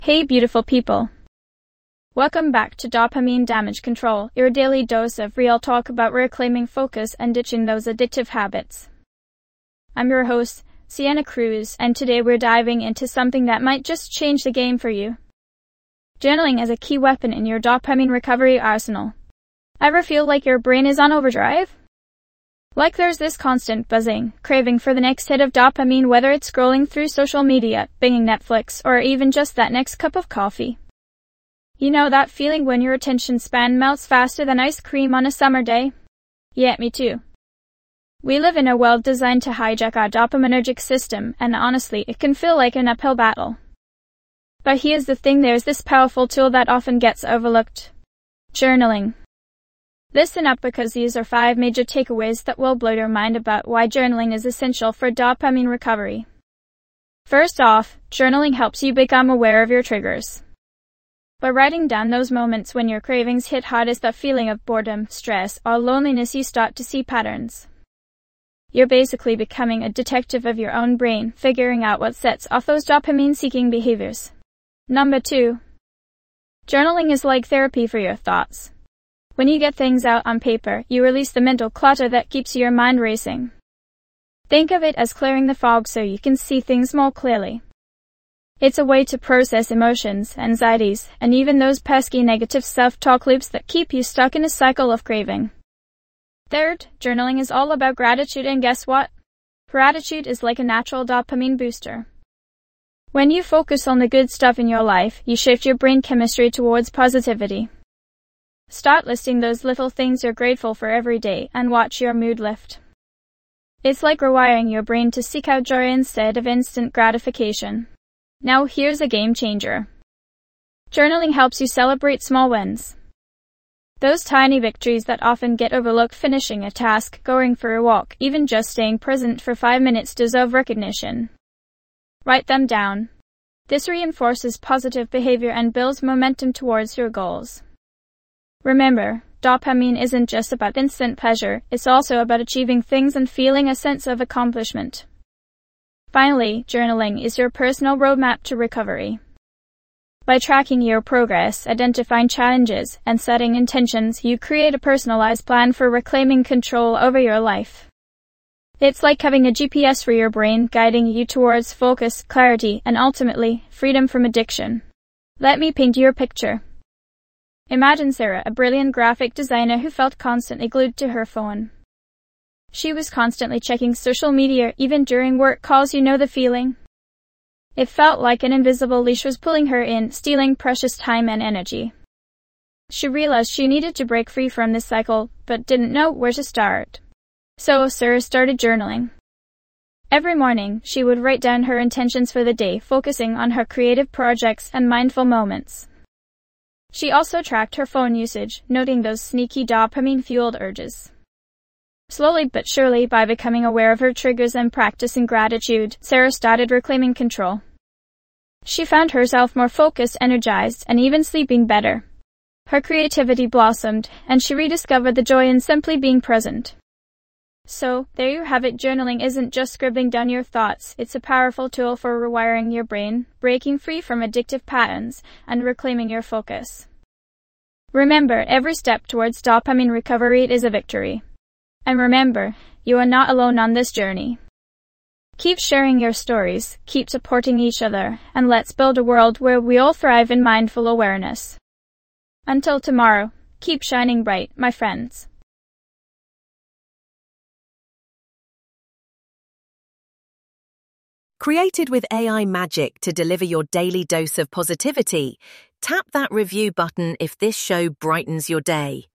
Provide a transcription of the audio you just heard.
Hey beautiful people. Welcome back to Dopamine Damage Control, your daily dose of real talk about reclaiming focus and ditching those addictive habits. I'm your host, Sienna Cruz, and today we're diving into something that might just change the game for you. Journaling is a key weapon in your dopamine recovery arsenal. Ever feel like your brain is on overdrive? Like there's this constant buzzing, craving for the next hit of dopamine, whether it's scrolling through social media, binging Netflix, or even just that next cup of coffee. You know that feeling when your attention span melts faster than ice cream on a summer day? Yeah, me too. We live in a world designed to hijack our dopaminergic system, and honestly, it can feel like an uphill battle. But here's the thing, there's this powerful tool that often gets overlooked. Journaling. Listen up, because these are 5 major takeaways that will blow your mind about why journaling is essential for dopamine recovery. First off, journaling helps you become aware of your triggers. By writing down those moments when your cravings hit hardest, that feeling of boredom, stress, or loneliness, you start to see patterns. You're basically becoming a detective of your own brain, figuring out what sets off those dopamine-seeking behaviors. Number 2. Journaling is like therapy for your thoughts. When you get things out on paper, you release the mental clutter that keeps your mind racing. Think of it as clearing the fog so you can see things more clearly. It's a way to process emotions, anxieties, and even those pesky negative self-talk loops that keep you stuck in a cycle of craving. Third, journaling is all about gratitude, and guess what? Gratitude is like a natural dopamine booster. When you focus on the good stuff in your life, you shift your brain chemistry towards positivity. Start listing those little things you're grateful for every day and watch your mood lift. It's like rewiring your brain to seek out joy instead of instant gratification. Now here's a game changer. Journaling helps you celebrate small wins. Those tiny victories that often get overlooked, finishing a task, going for a walk, even just staying present for 5 minutes, deserve recognition. Write them down. This reinforces positive behavior and builds momentum towards your goals. Remember, dopamine isn't just about instant pleasure, it's also about achieving things and feeling a sense of accomplishment. Finally, journaling is your personal roadmap to recovery. By tracking your progress, identifying challenges, and setting intentions, you create a personalized plan for reclaiming control over your life. It's like having a GPS for your brain, guiding you towards focus, clarity, and ultimately, freedom from addiction. Let me paint you a picture. Imagine Sarah, a brilliant graphic designer who felt constantly glued to her phone. She was constantly checking social media, even during work calls. You know the feeling? It felt like an invisible leash was pulling her in, stealing precious time and energy. She realized she needed to break free from this cycle, but didn't know where to start. So Sarah started journaling. Every morning, she would write down her intentions for the day, focusing on her creative projects and mindful moments. She also tracked her phone usage, noting those sneaky dopamine-fueled urges. Slowly but surely, by becoming aware of her triggers and practicing gratitude, Sarah started reclaiming control. She found herself more focused, energized, and even sleeping better. Her creativity blossomed, and she rediscovered the joy in simply being present. So, there you have it. Journaling isn't just scribbling down your thoughts, it's a powerful tool for rewiring your brain, breaking free from addictive patterns, and reclaiming your focus. Remember, every step towards dopamine recovery is a victory. And remember, you are not alone on this journey. Keep sharing your stories, keep supporting each other, and let's build a world where we all thrive in mindful awareness. Until tomorrow, keep shining bright, my friends. Created with AI magic to deliver your daily dose of positivity, tap that review button if this show brightens your day.